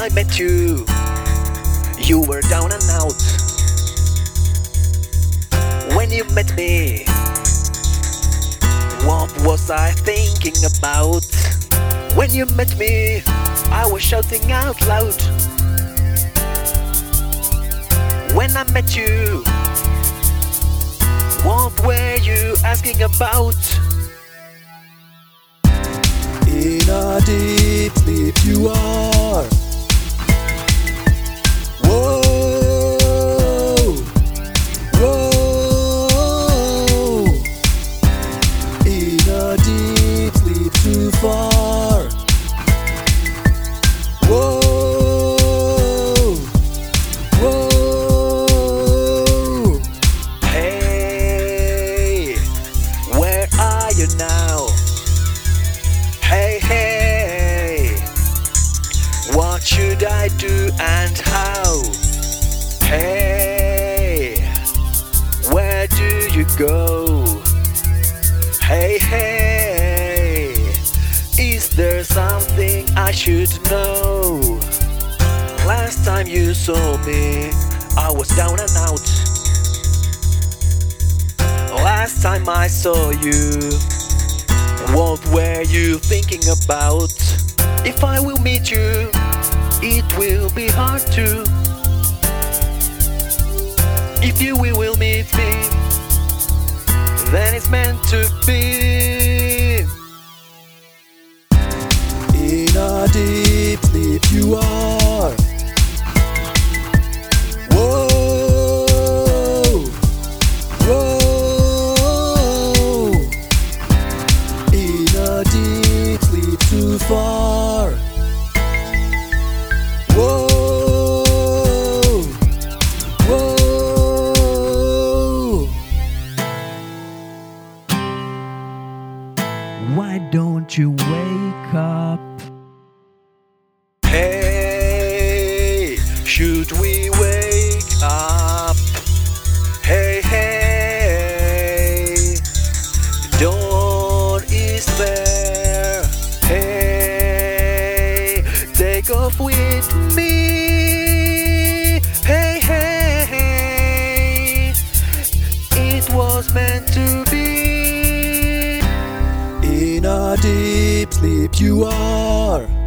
I met you, you were down and out. When you met me, what was I thinking about? When you met me, I was shouting out loud. When I met you, what were you asking about? In a deep sleep you are. Whoa, whoa. In a deep sleep too far. Whoa, whoa. Hey, where are you now? Hey, hey, what should I do and how? Hey, where do you go? Hey, hey, is there something I should know? Last time you saw me, I was down and out. Last time I saw you, what were you thinking about? If I will meet you, it will be hard to. If you will meet me, then it's meant to be. In a deep sleep you are. Whoa, whoa. In a deep sleep too far. Whoa, whoa. Why don't you wake up? Hey, should we wake up? Hey, hey, dawn is there. Hey, take off with me. Hey, hey, it was meant to be. In a deep sleep you are.